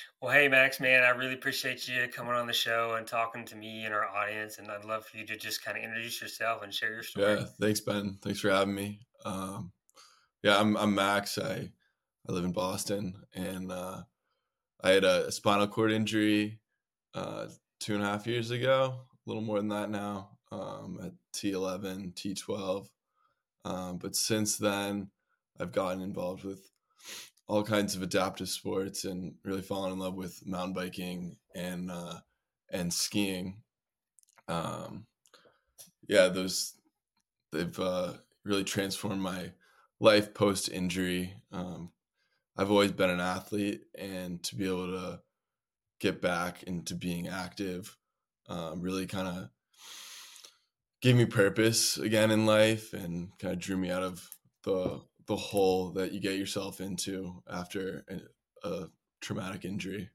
Well, hey, Max, man, I really appreciate you coming on the show and talking to me and our audience. And I'd love for you to just kind of introduce yourself and share your story. Yeah, thanks, Ben. Thanks for having me. Yeah, I'm Max. I live in Boston, and I had a spinal cord injury 2.5 years ago. A little more than that now. At T11, T12. But since then, I've gotten involved with all kinds of adaptive sports and really fallen in love with mountain biking and skiing. Um, yeah, those they've really transformed my life post injury. I've always been an athlete, and to be able to get back into being active really kind of gave me purpose again in life, and kind of drew me out of the hole that you get yourself into after a traumatic injury.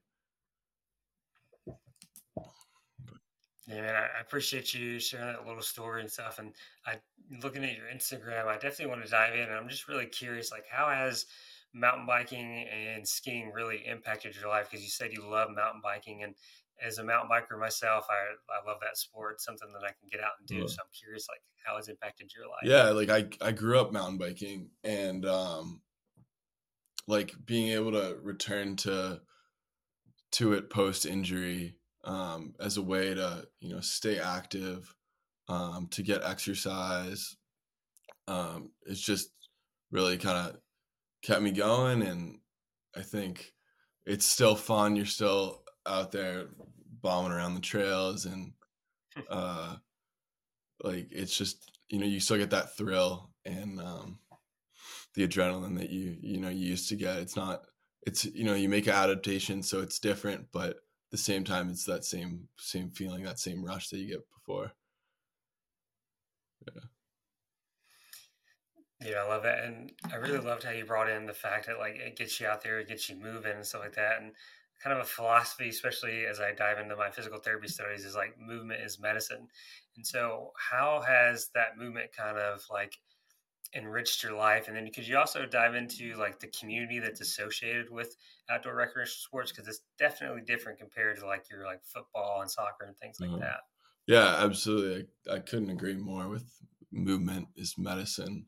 Yeah, man, I appreciate you sharing that little story and stuff. And I, looking at your Instagram, I definitely want to dive in. And I'm just really curious, like, how has mountain biking and skiing really impacted your life? Because you said you love mountain biking, and as a mountain biker myself, I love that sport, something that I can get out and do. Uh, So I'm curious, like, how it's impacted your life. yeah, like I grew up mountain biking, and like being able to return to it post injury as a way to stay active, to get exercise. It's just really kind of kept me going, and I think it's still fun. You're still out there bombing around the trails, and uh, like it's just you still get that thrill and the adrenaline that you used to get. It's not. It's you make an adaptation, so it's different, but at the same time, it's that same feeling, that same rush that you get before. Yeah. Yeah, I love that, and I really loved how you brought in the fact that like it gets you out there, it gets you moving and stuff like that, and kind of a philosophy, especially as I dive into my physical therapy studies, is like movement is medicine. And so, how has that movement kind of like enriched your life? And then could you also dive into like the community that's associated with outdoor recreational sports, because it's definitely different compared to like your like football and soccer and things like Uh, that. yeah, absolutely. I couldn't agree more with movement is medicine.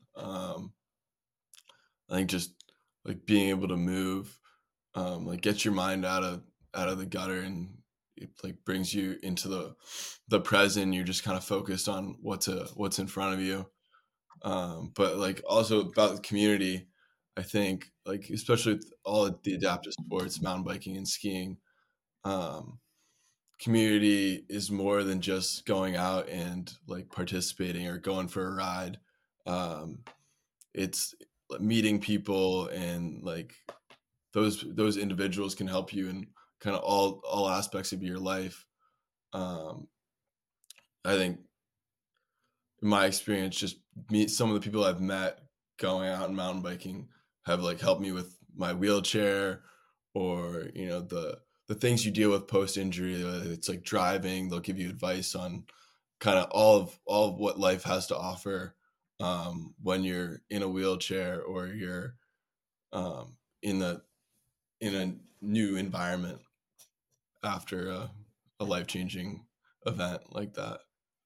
I think just like being able to move, like get your mind out of the gutter, and it like brings you into the present. You're just kind of focused on what's in front of you. But like also about the community, I think like especially with all of the adaptive sports, mountain biking and skiing, um, community is more than just going out and like participating or going for a ride. Um, it's meeting people, and like those individuals can help you in kind of all aspects of your life. Um, I think in my experience, just meet some of the people I've met going out and mountain biking have like helped me with my wheelchair, or the things you deal with post injury. It's like driving; they'll give you advice on kind of all of what life has to offer when you're in a wheelchair, or you're in the in a new environment after a life changing event like that.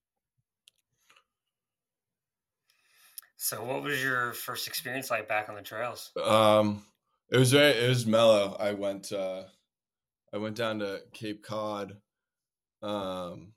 So, what was your first experience like back on the trails? It was mellow. I went down to Cape Cod. Um,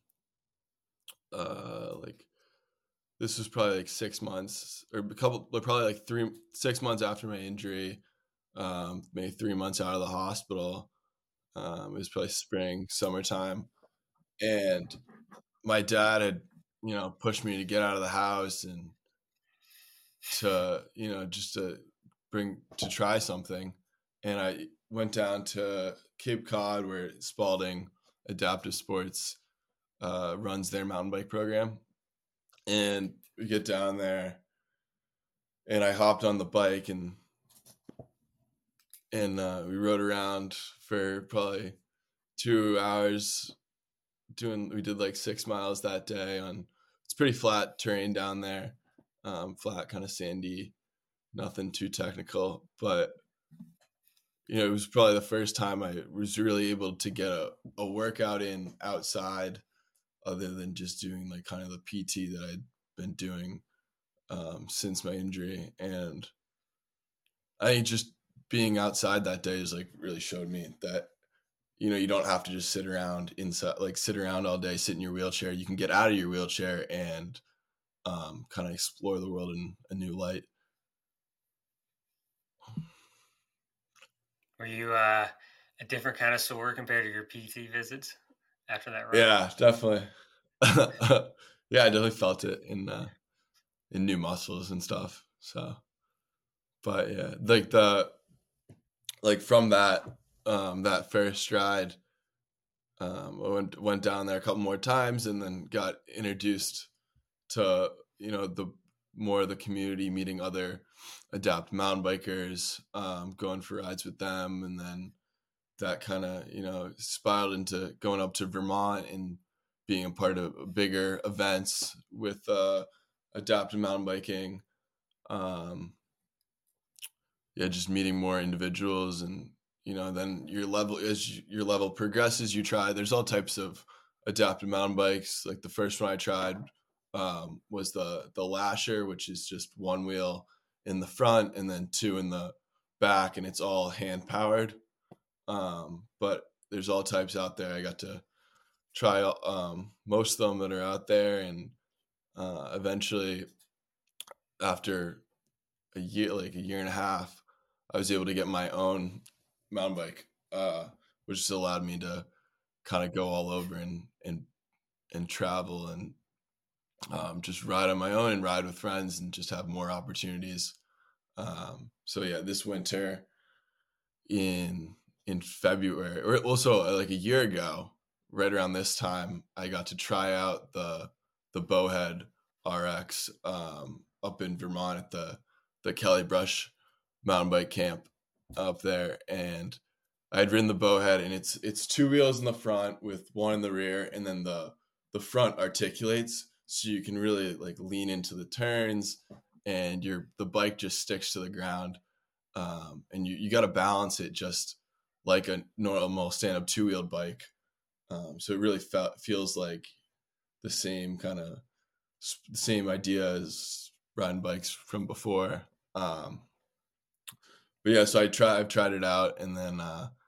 like this was probably like 6 months, or probably like 6 months after my injury. Maybe 3 months out of the hospital. It was probably spring, summertime, and my dad had pushed me to get out of the house, and to just to try something. And I went down to Cape Cod, where Spalding Adaptive Sports runs their mountain bike program. And we get down there, and I hopped on the bike, and we rode around for probably 2 hours. We did like 6 miles that day on. It's pretty flat terrain down there, flat, kind of sandy, nothing too technical, but it was probably the first time I was really able to get a workout in outside, other than just doing like kind of the PT that I'd been doing since my injury. And I think just being outside that day is like really showed me that, you don't have to just sit around inside, like sit around all day, sit in your wheelchair. You can get out of your wheelchair and kind of explore the world in a new light. Were you a different kind of sore compared to your PT visits after that run? Yeah, definitely. Yeah, I definitely felt it in new muscles and stuff. So, but yeah, like from that first stride, I went down there a couple more times and then got introduced to the more of the community, meeting other adapt mountain bikers, going for rides with them, and then that kind of spiraled into going up to Vermont and being a part of bigger events with adaptive mountain biking. Yeah, just meeting more individuals, and then your level progresses, you try. There's all types of adaptive mountain bikes. Like the first one I tried was the Lasher, which is just one wheel in the front and then two in the back, and it's all hand powered. But there's all types out there. I got to try most of them that are out there, and eventually, after a year and a half, I was able to get my own mountain bike, which just allowed me to kind of go all over and travel and just ride on my own and ride with friends and just have more opportunities. So yeah, this winter in February, or also like a year ago, right around this time, I got to try out the Bowhead RX up in Vermont at the Kelly Brush mountain bike camp up there. And I had ridden the Bowhead, and it's two wheels in the front with one in the rear, and then the front articulates, so you can really like lean into the turns, and the bike just sticks to the ground. And you got to balance it just like a normal stand-up two-wheeled bike. So it really feels like the same same idea as riding bikes from before. But yeah, so I've tried it out, and then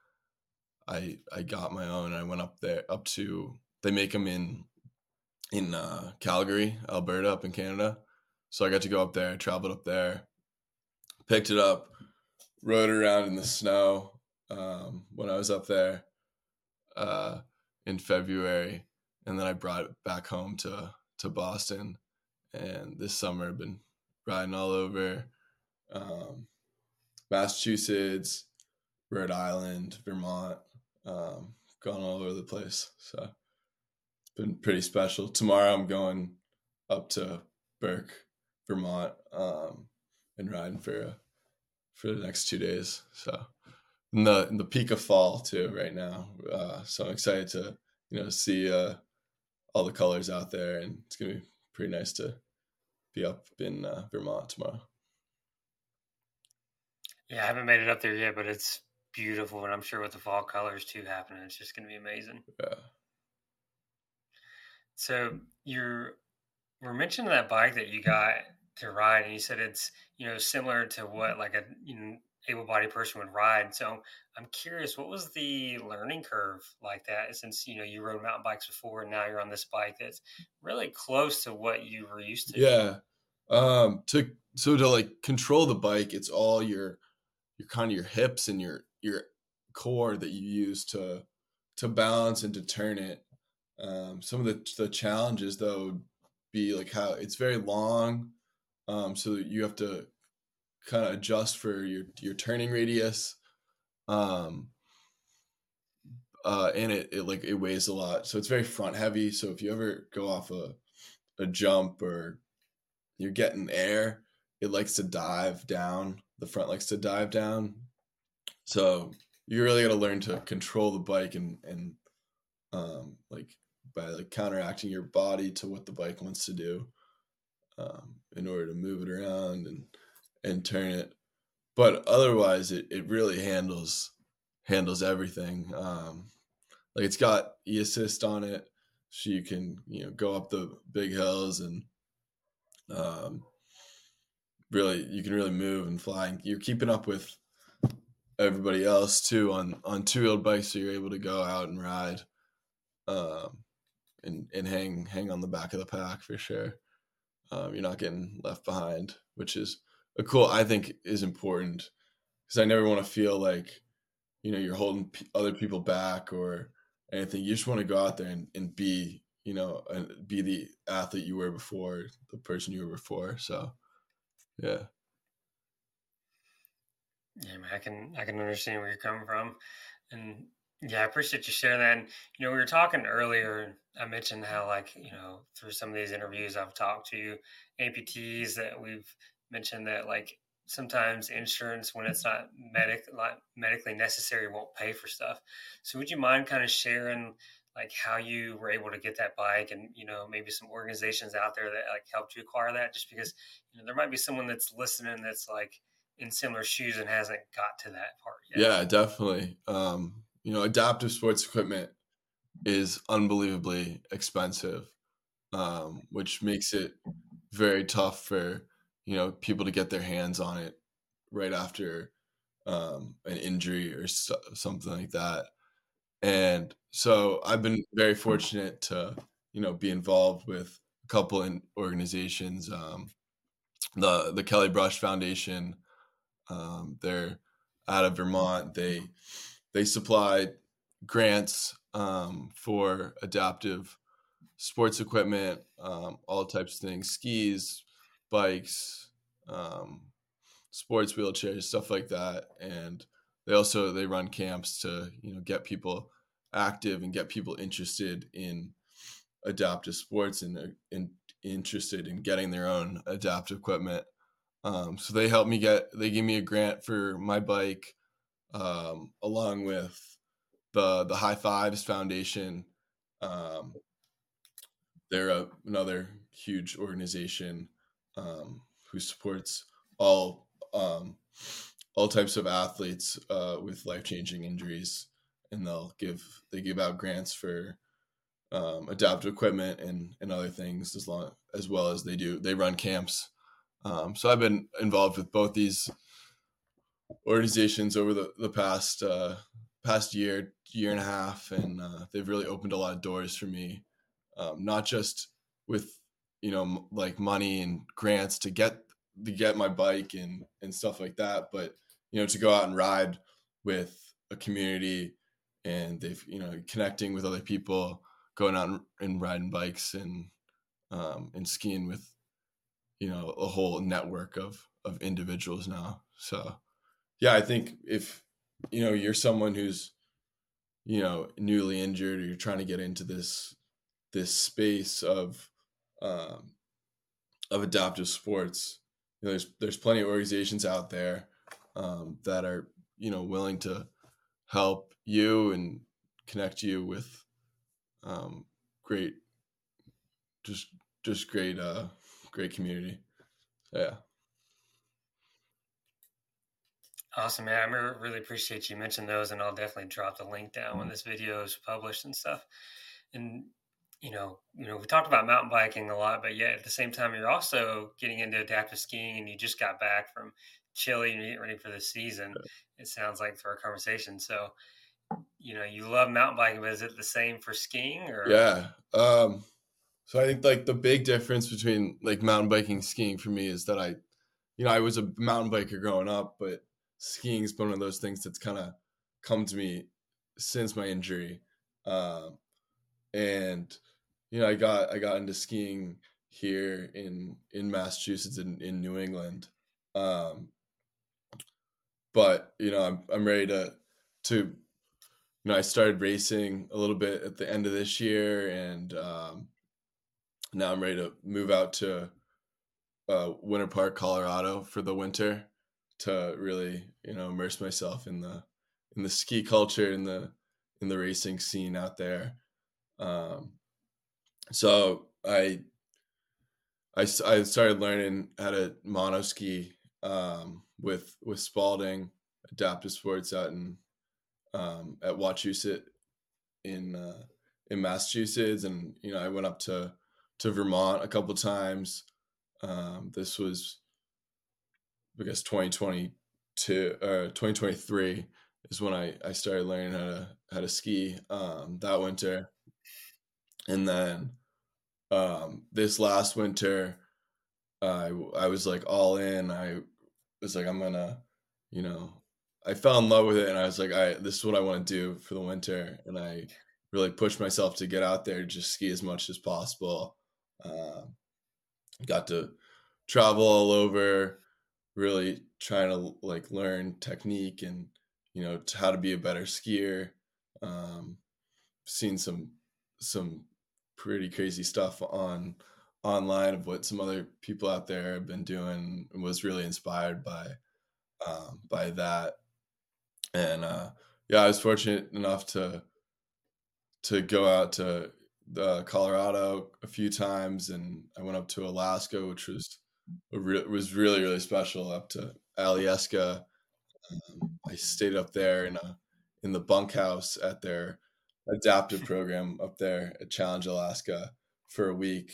I got my own. I went up to, they make them in Calgary, Alberta, up in Canada. So I got to go up there, traveled up there, picked it up, rode around in the snow when I was up there in February, and then I brought it back home to Boston. And this summer I've been riding all over Massachusetts, Rhode Island, Vermont, gone all over the place. So it's been pretty special. Tomorrow I'm going up to Burke, Vermont, and riding for the next 2 days. So in the peak of fall too right now. So I'm excited to see all the colors out there, and it's gonna be pretty nice to be up in Vermont tomorrow. Yeah, I haven't made it up there yet, but it's beautiful, and I'm sure with the fall colors too happening, it's just going to be amazing. Yeah. So we're mentioning that bike that you got to ride, and you said it's similar to what like a able-bodied person would ride. So I'm curious, what was the learning curve like that? Since you rode mountain bikes before, and now you're on this bike that's really close to what you were used to. Yeah. To like control the bike, it's all your kind of your hips and your core that you use to balance and to turn it. Some of the challenges though would be like how it's very long, so you have to kind of adjust for your turning radius, and it weighs a lot, so it's very front heavy. So if you ever go off a jump or you're getting air, it likes to dive down. The front likes to dive down. So you really got to learn to control the bike and like by like counteracting your body to what the bike wants to do, in order to move it around and turn it. But otherwise, it really handles handles everything. Like it's got e-assist on it, so you can go up the big hills and um, really you can really move and fly. And you're keeping up with everybody else too on two-wheeled bikes, so you're able to go out and ride um, and hang on the back of the pack for sure. You're not getting left behind, which is a cool. I think is important because I never want to feel like you're holding other people back or anything. You just want to go out there and be and be the athlete you were before, the person you were before. So yeah. Yeah, man, I can understand where you're coming from, and yeah, I appreciate you sharing that. And we were talking earlier. I mentioned how, like, through some of these interviews, I've talked to amputees that we've mentioned that, like, sometimes insurance, when it's not medically necessary, won't pay for stuff. So, would you mind kind of sharing, like, how you were able to get that bike, and maybe some organizations out there that like helped you acquire that? Just because there might be someone that's listening that's like in similar shoes and hasn't got to that part yet. Yeah, definitely. Adaptive sports equipment is unbelievably expensive, which makes it very tough for people to get their hands on it right after an injury or something like that. And so I've been very fortunate to be involved with a couple in organizations. The Kelly Brush Foundation, they're out of Vermont. They supply grants for adaptive sports equipment, all types of things, skis, bikes, um, sports wheelchairs, stuff like that. And they run camps to get people active and get people interested in adaptive sports and interested in getting their own adaptive equipment. So they gave me a grant for my bike, along with the High Fives Foundation. Um, they're another huge organization who supports all um, all types of athletes with life changing injuries, and they give out grants for adaptive equipment and other things as well as they run camps. So I've been involved with both these organizations over the past year and a half, and they've really opened a lot of doors for me, not just with like money and grants to get my bike and stuff like that, but to go out and ride with a community, and they've connecting with other people, going out and riding bikes and skiing with a whole network of individuals now. So yeah, I think if you're someone who's newly injured, or you're trying to get into this space um, of adaptive sports, there's plenty of organizations out there that are willing to help you and connect you with great just great community. Yeah. Awesome, man. I really appreciate you mentioning those, and I'll definitely drop the link down when this video is published and stuff. And we talked about mountain biking a lot, but yet at the same time, you're also getting into adaptive skiing, and you just got back from Chile and you're getting ready for the season. It sounds like, through our conversation. So, you love mountain biking, but is it the same for skiing? Or Yeah. So I think like the big difference between like mountain biking and skiing for me is that I was a mountain biker growing up, but skiing is one of those things that's kind of come to me since my injury. And I got into skiing here in Massachusetts, in New England. But I'm ready to I started racing a little bit at the end of this year, and now I'm ready to move out to Winter Park, Colorado for the winter, to really immerse myself in the ski culture, in the racing scene out there. So I started learning how to monoski with Spalding Adaptive Sports out in at Wachusett in Massachusetts, and I went up to Vermont a couple times. This was, I guess, 2022 or 2023 is when I started learning how to ski that winter, and then this last winter I was like all in. I was like, I'm gonna, you know, I fell in love with it, and I was like, this is what I want to do for the winter, and I really pushed myself to get out there, just ski as much as possible. Um, got to travel all over, really trying to like learn technique and how to be a better skier. Um, Seen some pretty crazy stuff online of what some other people out there have been doing, and was really inspired by that. And yeah, I was fortunate enough to go out to Colorado a few times, and I went up to Alaska, which was was really really special. Up to Alyeska, I stayed up there in the bunkhouse at their adaptive program up there at Challenge Alaska for a week.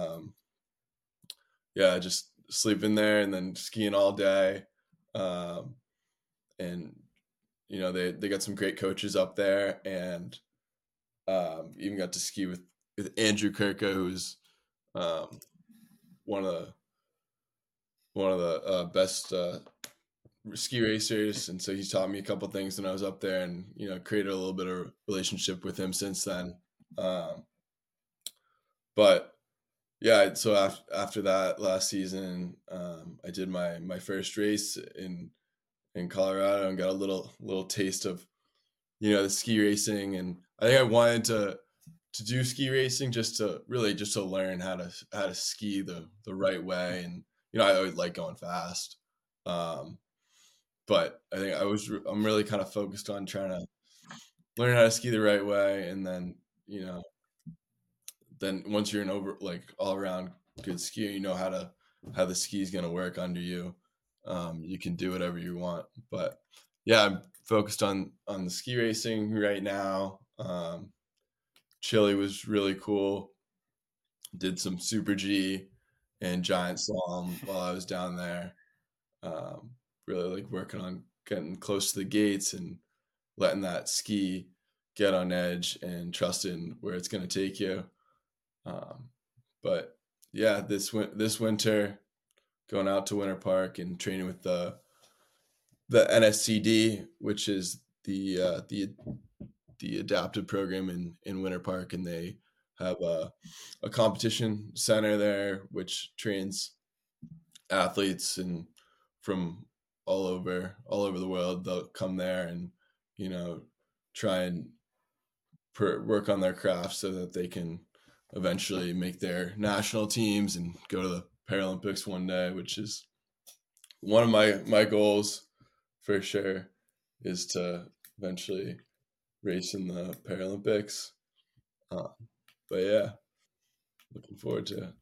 Yeah, just sleeping there and then skiing all day. Um, and they got some great coaches up there, and even got to ski with Andrew Kirka, who's um, one of the best ski racers, and so he's taught me a couple things when I was up there, and created a little bit of relationship with him since then. But yeah, so after that last season, I did my first race in Colorado and got a little taste of the ski racing, and I think I wanted to do ski racing just to learn how to ski the right way, and I always like going fast. Um, but I think I'm really kind of focused on trying to learn how to ski the right way, and then once you're an over like all around good skier, you know how the ski is gonna work under you. You can do whatever you want, but yeah, I'm focused on the ski racing right now. Chile was really cool. Did some Super G and giant slalom while I was down there. Um, Really like working on getting close to the gates and letting that ski get on edge and trusting where it's going to take you. Um, but yeah, this winter, going out to Winter Park and training with the NSCD, which is the adaptive program in Winter Park, and they have a competition center there which trains athletes and from all over the world. They'll come there and try and work on their craft so that they can eventually make their national teams and go to the Paralympics one day, which is one of my goals for sure, is to eventually race in the Paralympics. But yeah, looking forward to it.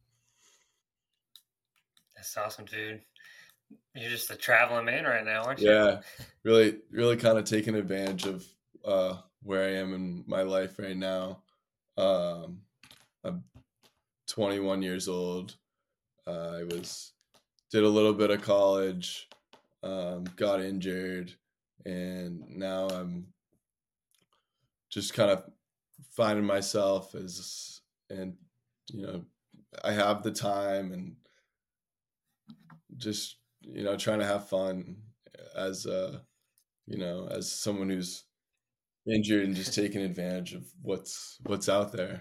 That's awesome, dude. You're just a traveling man right now, aren't you? Yeah, really, really kind of taking advantage of where I am in my life right now. Um, I'm 21 years old. I did a little bit of college, got injured, and now I'm just kind of finding myself and I have the time, and just trying to have fun as as someone who's injured, and just taking advantage of what's out there.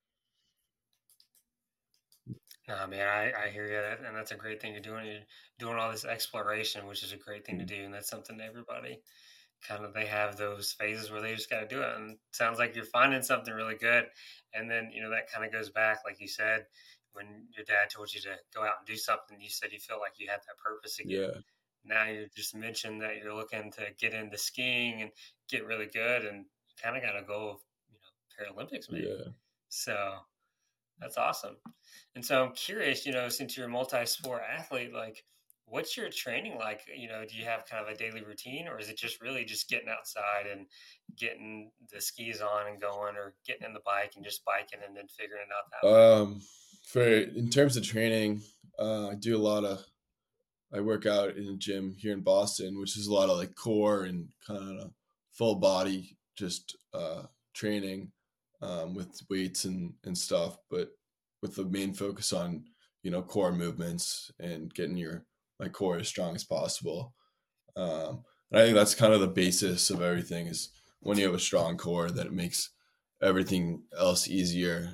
No, man, I hear you, and that's a great thing you're doing. You're doing all this exploration, which is a great thing to do, and that's something everybody kind of they have those phases where they just got to do it. And it sounds like you're finding something really good, and then that kind of goes back, like you said, when your dad told you to go out and do something. You said you felt like you had that purpose again. Yeah. Now you just mentioned that you're looking to get into skiing and get really good, and kind of got a goal of Paralympics maybe. Yeah. So that's awesome. And so I'm curious, since you're a multi-sport athlete, like What's your training like? Do you have kind of a daily routine, or is it just really just getting outside and getting the skis on and going, or getting in the bike and just biking and then figuring it out that way? Um, for in terms of training, I do a lot of I work out in a gym here in Boston, which is a lot of like core and kind of full body just training with weights and stuff, but with the main focus on core movements and getting your my core as strong as possible. And I think that's kind of the basis of everything is when you have a strong core, that it makes everything else easier.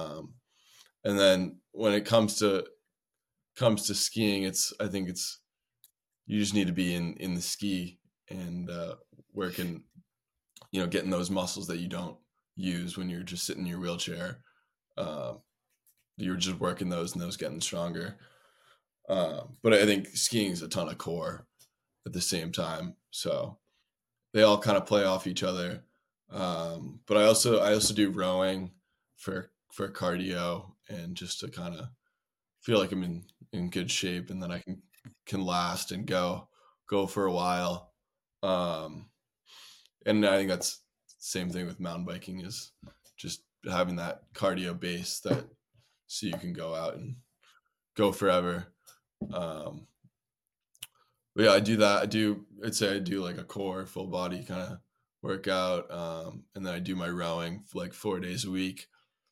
And then when it comes to skiing, I think it's you just need to be in the ski and working, getting those muscles that you don't use when you're just sitting in your wheelchair. Uh, you're just working those and those getting stronger. But I think skiing is a ton of core at the same time, so they all kind of play off each other. But I also do rowing for cardio and just to kind of feel like I'm in good shape and then I can last and go for a while. Um, and I think that's same thing with mountain biking is just having that cardio base that so you can go out and go forever. Um, but yeah, I do that. I'd say I do like a core full body kind of workout. And then I do my rowing for like 4 days a week,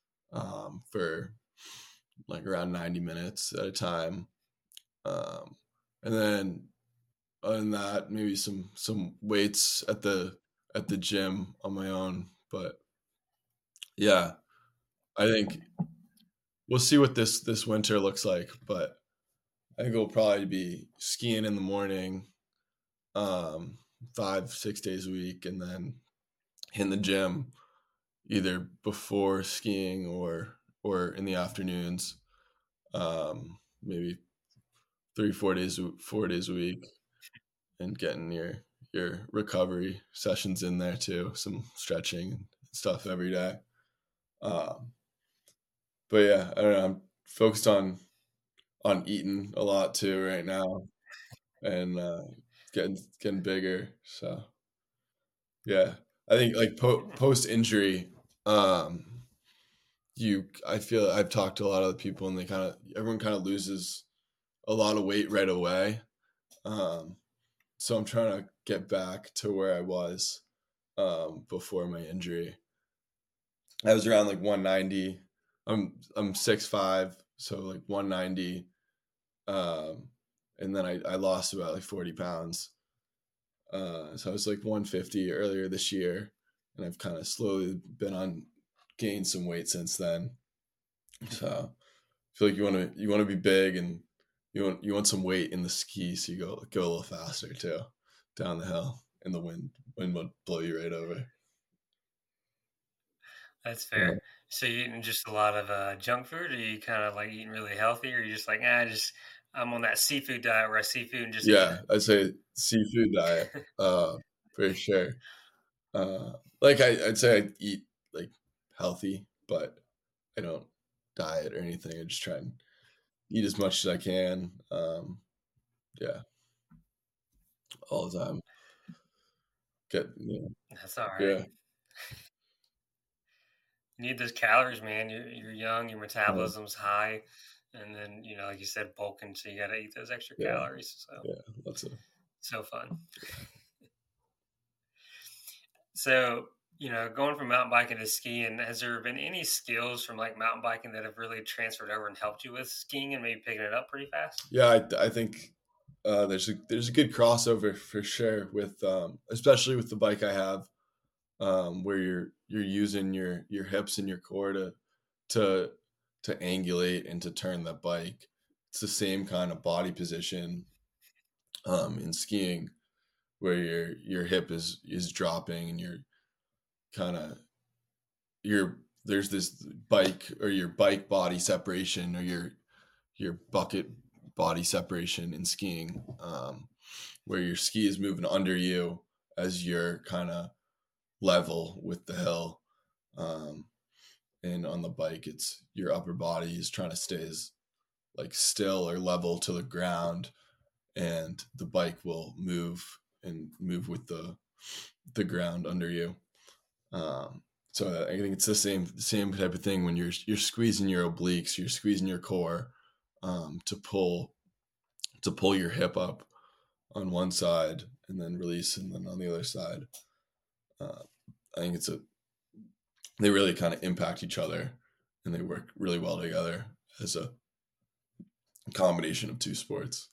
for like around 90 minutes at a time. Um, and then other than that, maybe some weights at the gym on my own. But yeah, I think we'll see what this winter looks like. But I think it'll probably be skiing in the morning, um, 5 6 days a week, and then in the gym either before skiing or in the afternoons. Maybe 4 days a week, and getting your recovery sessions in there too, some stretching and stuff every day. Um, but yeah, I don't know. I'm focused on eating a lot too right now, and getting bigger. So yeah, I think like post injury, um, I feel I've talked to a lot of the people, and everyone kind of loses a lot of weight right away. Um, so I'm trying to get back to where I was before my injury. I was around like 190. I'm 6'5", so like 190. Um, and then I lost about like 40 pounds. So I was like 150 earlier this year, and I've kind of slowly been on gained some weight since then. So I feel like you want to be big, and you want some weight in the ski, so you go a little faster too down the hill, and the wind would blow you right over. That's Yeah. fair. So you eating just a lot of junk food, or you kind of like eating really healthy, or you just like, ah, just I'm on that seafood diet where I see food and just eat Yeah, I'd say seafood diet, uh, for sure. Like I'd say I eat like healthy, but I don't diet or anything. I just try and eat as much as I can. Yeah, all the time. Get it. That's all right. yeah, You need those calories, man. You're young, your uh, metabolism's high, and then like you said, bulking, so you got to eat those extra yeah, calories. So yeah. That's a so fun. So going from mountain biking to skiing, has there been any skills from like mountain biking that have really transferred over and helped you with skiing and maybe picking it up pretty fast? yeah. I think there's a good crossover for sure with especially with the bike I have, where you're using your hips and your core to to angulate and to turn the bike. It's the same kind of body position in skiing, where your hip is dropping and you're kind of your there's this bike or your bike body separation or your bucket body separation in skiing, where your ski is moving under you as you're kind of level with the hill. Um, and on the bike, it's your upper body is trying to stay as like still or level to the ground, and the bike will move with the ground under you. So I think it's the same type of thing when you're squeezing your obliques, you're squeezing your core to pull your hip up on one side and then release, and then on the other side. I think they really kind of impact each other, and they work really well together as a combination of two sports.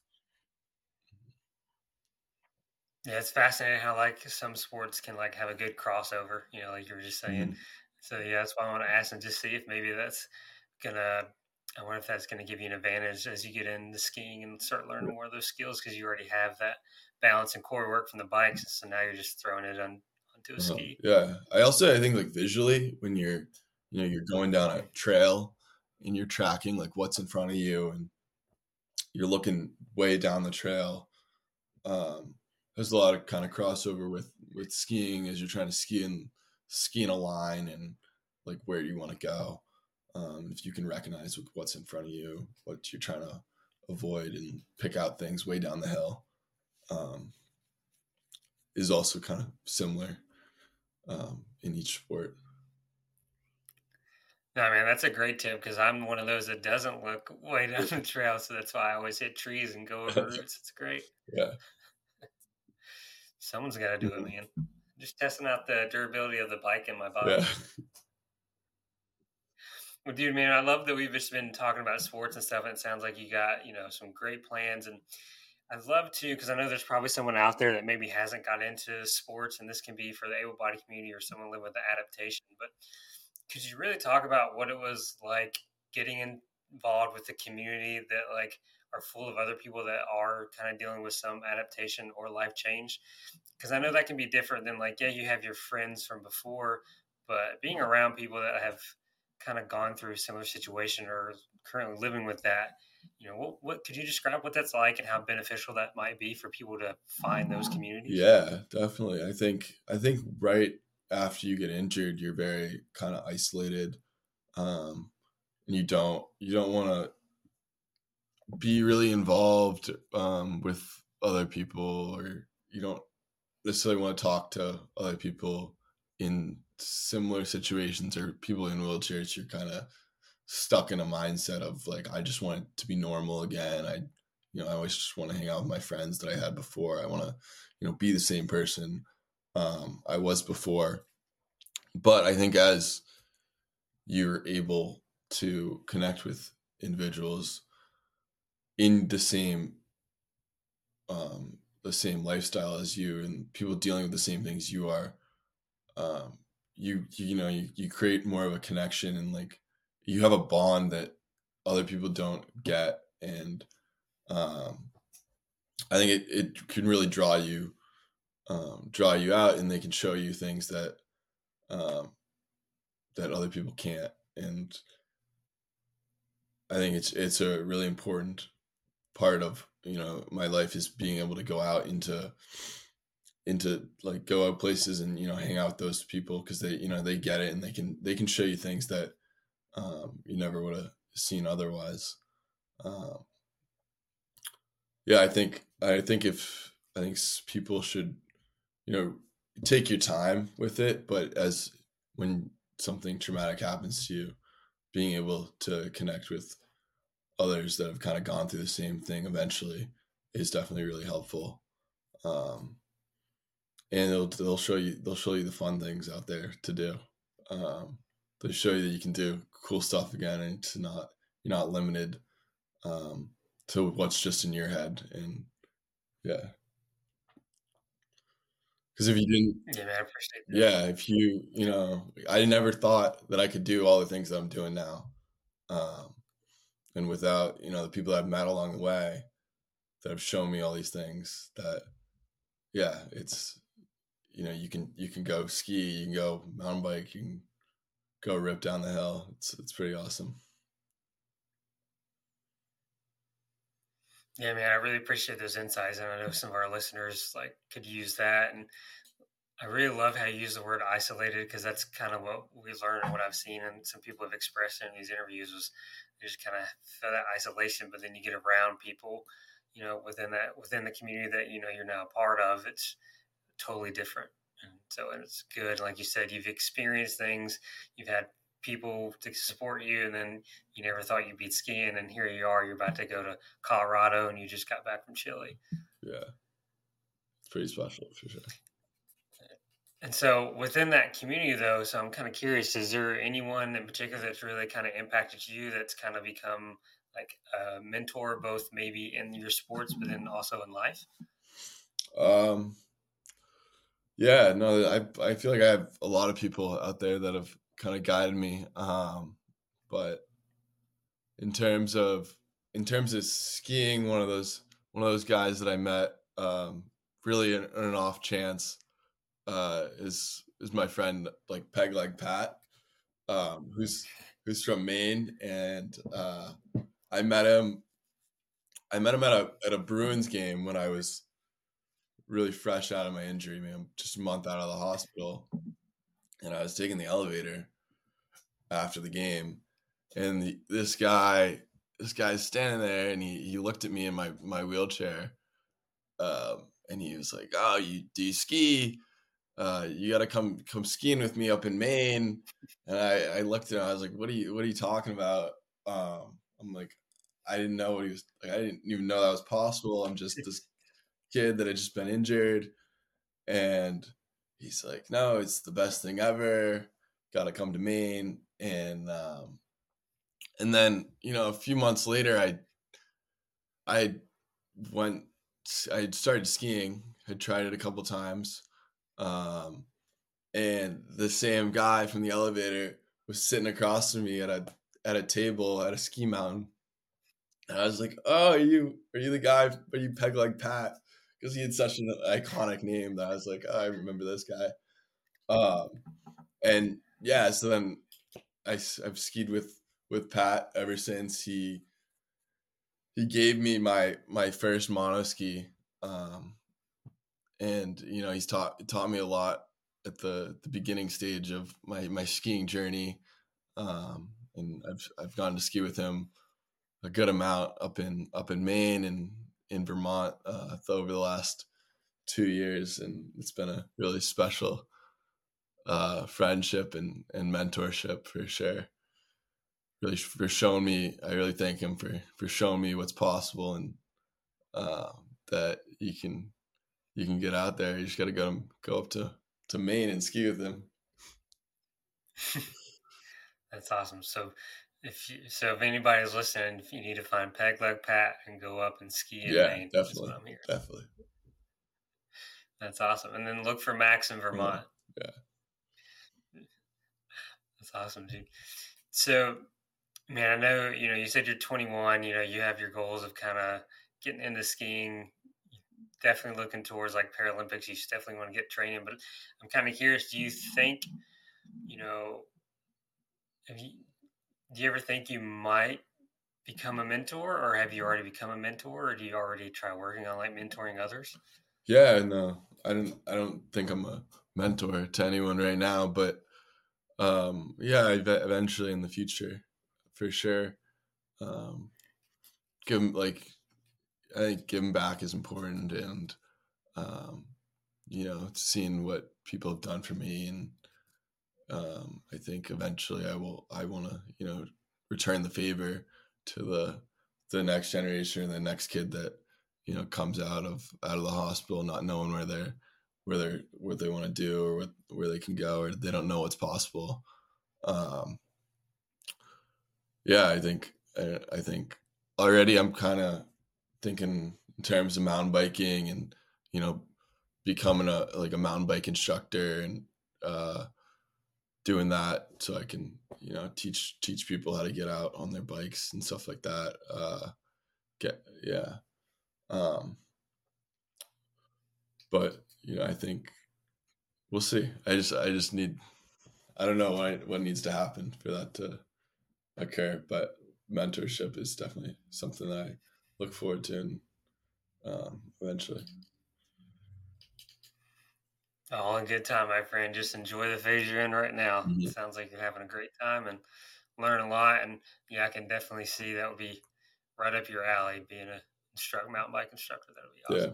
Yeah, it's fascinating how like some sports can like have a good crossover, like you were just saying. Mm-hmm. So yeah, that's why I want to ask and just see if maybe that's gonna. I wonder if that's gonna give you an advantage as you get into skiing and start learning more of those skills because you already have that balance and core work from the bikes. So now you're just throwing it onto a ski. Yeah, I think like visually when you're you're going down a trail and you're tracking like what's in front of you and you're looking way down the trail. There's a lot of kind of crossover with skiing as you're trying to ski in a line and like where you want to go. If you can recognize what's in front of you, what you're trying to avoid, and pick out things way down the hill, is also kind of similar in each sport. No, man, that's a great tip because I'm one of those that doesn't look way down the trail, so that's why I always hit trees and go over roots. It's great. Yeah. Someone's got to do it, man. Just testing out the durability of the bike in my body. Yeah. Well, dude, man, I love that we've just been talking about sports and stuff, and it sounds like you got, some great plans. And I'd love to, because I know there's probably someone out there that maybe hasn't got into sports, and this can be for the able-bodied community or someone living with the adaptation. But could you really talk about what it was like getting involved with the community that like are full of other people that are kind of dealing with some adaptation or life change? Because I know that can be different than like, yeah, you have your friends from before, but being around people that have kind of gone through a similar situation or currently living with that, what could you describe what that's like and how beneficial that might be for people to find those communities? Yeah, definitely. I think right after you get injured, you're very kind of isolated. And you don't want to be really involved with other people, or you don't necessarily want to talk to other people in similar situations or people in wheelchairs. You're kind of stuck in a mindset of like, I just want it to be normal again. I always just want to hang out with my friends that I had before. I want to, be the same person I was before. But I think as you're able to connect with individuals in the same lifestyle as you and people dealing with the same things you are, you create more of a connection, and like you have a bond that other people don't get. And I think it can really draw you out, and they can show you things that that other people can't. And I think it's a really important part of my life, is being able to go out into like go out places and hang out with those people, because they get it, and they can show you things that you never would have seen otherwise. Yeah, I think people should take your time with it, but as when something traumatic happens to you, being able to connect with others that have kind of gone through the same thing eventually is definitely really helpful. And they'll show you the fun things out there to do. They'll show you that you can do cool stuff again, and you're not limited to what's just in your head. And yeah, because if you didn't, Yeah, man, I appreciate that. yeah, if I never thought that I could do all the things that I'm doing now. And without, the people I've met along the way that have shown me all these things, that, yeah, it's, you can go ski, you can go mountain bike, you can go rip down the hill. It's pretty awesome. Yeah, man, I really appreciate those insights, and I know some of our listeners like could use that. And I really love how you use the word isolated, because that's kind of what we learned and what I've seen, and some people have expressed in these interviews was they just kind of feel that isolation, but then you get around people, within the community that you're now a part of, it's totally different. And it's good. Like you said, you've experienced things, you've had people to support you, and then you never thought you'd be skiing, and here you are. You're about to go to Colorado, and you just got back from Chile. Yeah, it's pretty special for sure. And so within that community, though, so I'm kind of curious: is there anyone in particular that's really kind of impacted you, that's kind of become like a mentor, both maybe in your sports, but then also in life? Yeah, no, I feel like I have a lot of people out there that have kind of guided me. But in terms of skiing, one of those guys that I met, really in an off chance, is my friend, like Peg Leg Pat, who's from Maine, and I met him at a Bruins game when I was really fresh out of my injury, man, just a month out of the hospital, and I was taking the elevator after the game, and this guy's standing there, and he looked at me in my wheelchair, and he was like, "Oh, do you ski? You got to come skiing with me up in Maine." And I looked at him, I was like, "What are you talking about?" I'm like, I didn't know what he was like. I didn't even know that was possible. I'm just this kid that had just been injured. And he's like, "No, it's the best thing ever. Got to come to Maine." And then, a few months later, I went, I started skiing, had tried it a couple times. And the same guy from the elevator was sitting across from me at a table at a ski mountain. And I was like, "Oh, are you the guy? Are you Peg Leg Pat?" Because he had such an iconic name that I was like, "Oh, I remember this guy." And yeah, so then I've skied with Pat ever since. He gave me my first mono ski, and he's taught me a lot at the beginning stage of my skiing journey, and I've gone to ski with him a good amount up in Maine and in Vermont over the last 2 years, and it's been a really special friendship and mentorship for sure. Really for showing me, I really thank him for showing me what's possible, and that you can get out there. You just got to go up to Maine and ski with him. That's awesome. So if anybody's listening, if you need to find Peg Leg Pat and go up and ski in Maine, Definitely, that's what I'm hearing. definitely. That's awesome. And then look for Max in Vermont. Yeah. That's awesome, dude. So, man, I know, you said you're 21, you have your goals of kind of getting into skiing, definitely looking towards like Paralympics. You definitely want to get training, but I'm kind of curious, do you think, do you ever think you might become a mentor, or have you already become a mentor, or do you already try working on like mentoring others? Yeah, no, I don't think I'm a mentor to anyone right now, but yeah, eventually in the future, for sure. I think giving back is important, and seeing what people have done for me, and I think eventually I want to return the favor to the next generation, and the next kid that comes out of the hospital not knowing what they want to do, or where they can go, or they don't know what's possible. Yeah, I think already I'm kind of thinking in terms of mountain biking, and becoming a mountain bike instructor, and doing that so I can teach people how to get out on their bikes and stuff like that. But I think we'll see. I just need, I don't know what needs to happen for that to occur, but mentorship is definitely something that I look forward to, and eventually. All in good time, my friend. Just enjoy the phase you're in right now. Mm-hmm. It sounds like you're having a great time and learn a lot. And yeah, I can definitely see that would be right up your alley, being mountain bike instructor. That'll be Yeah. awesome.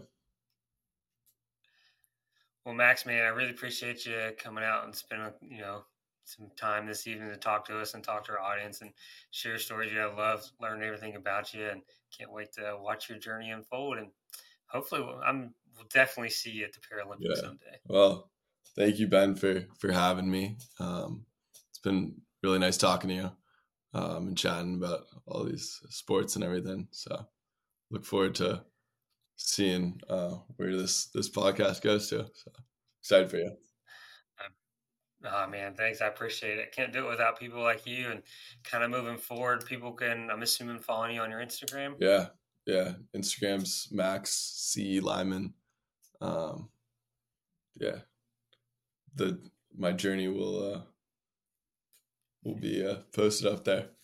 Well, Max, man, I really appreciate you coming out and spending, some time this evening to talk to us and talk to our audience and share stories. I love learning everything about you, and can't wait to watch your journey unfold. And hopefully, we'll definitely see you at the Paralympics Yeah. someday. Well, thank you, Ben, for having me. It's been really nice talking to you and chatting about all these sports and everything. So look forward to seeing where this podcast goes to. So excited for you. Oh man, thanks. I appreciate it. Can't do it without people like you, and kind of moving forward. People can, I'm assuming, following you on your Instagram. Yeah. Instagram's Max C Lyman. Yeah. My journey will be posted up there.